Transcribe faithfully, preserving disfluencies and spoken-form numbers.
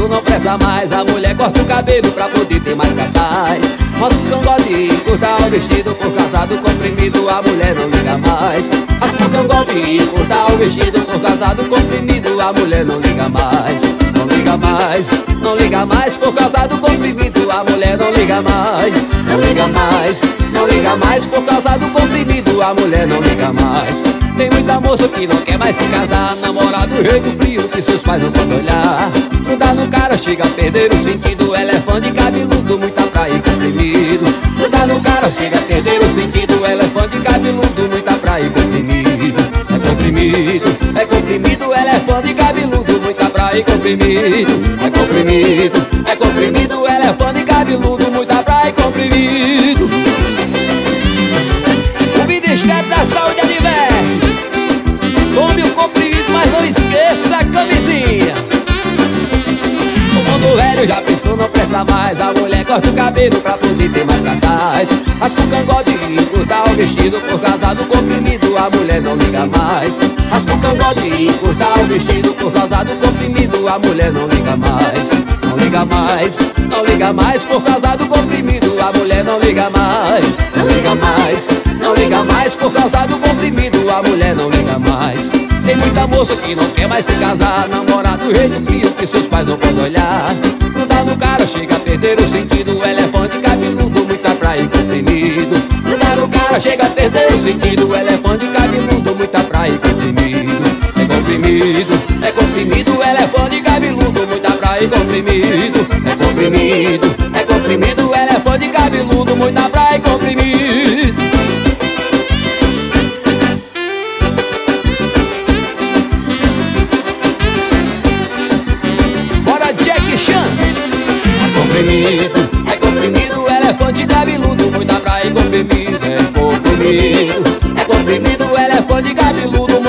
isso não presta mais. A mulher corta o cabelo pra poder ter mais cartaz. Mostra o cangote, corta o vestido por causa do comprimido. A mulher não liga mais. Raspa o cangote, corta o vestido por causa do comprimido. A mulher não liga mais. Não liga mais, não liga mais por causa do comprimido. A mulher não liga mais. Não liga mais, não liga mais por causa do comprimido. A mulher não liga mais. Tem muita moça que não quer mais se casar, namorar do jeito frio que seus pais não podem olhar. Grudar no cara chega a perder o sentido. Elefante cabeludo, muita praia e comprimido. Grudar no cara chega a perder o sentido. Elefante cabeludo, muita praia e comprimido. É comprimido, é comprimido. Elefante cabeludo, muita praia e comprimido. É comprimido, é comprimido. Elefante cabeludo, muita praia e comprimido. O Ministério da Saúde adverte: tome o comprimido, mas não esqueça a camisinha. O mundo velho já pensou, não presta mais. A mulher corta o cabelo pra poder ter mais cartaz. Raspa o cangote e corta o vestido por causa do comprimido. A mulher não liga mais. Raspa o cangote e corta o vestido por causa do comprimido. A mulher não liga mais. Não liga mais, não liga mais por causa do comprimido. A mulher não liga mais. Não liga mais, não liga mais por causa do comprimido. A mulher não liga mais. Tem muita moça que não quer mais se casar, namorar do jeito frio que seus pais não podem olhar. Grudar no cara chega a perder o sentido. Elefante cabeludo, muita praia e comprimido. Grudar no cara chega a perder o sentido. Elefante cabeludo, muita praia e comprimido. É comprimido, é comprimido. Elefante cabeludo, muita praia e comprimido. É comprimido, é comprimido. Elefante cabeludo, muita praia e comprimido. Jack Chan. É comprimido, é comprimido. Elefante cabeludo, muita praia e comprimido. É comprimido, é comprimido. Elefante cabeludo,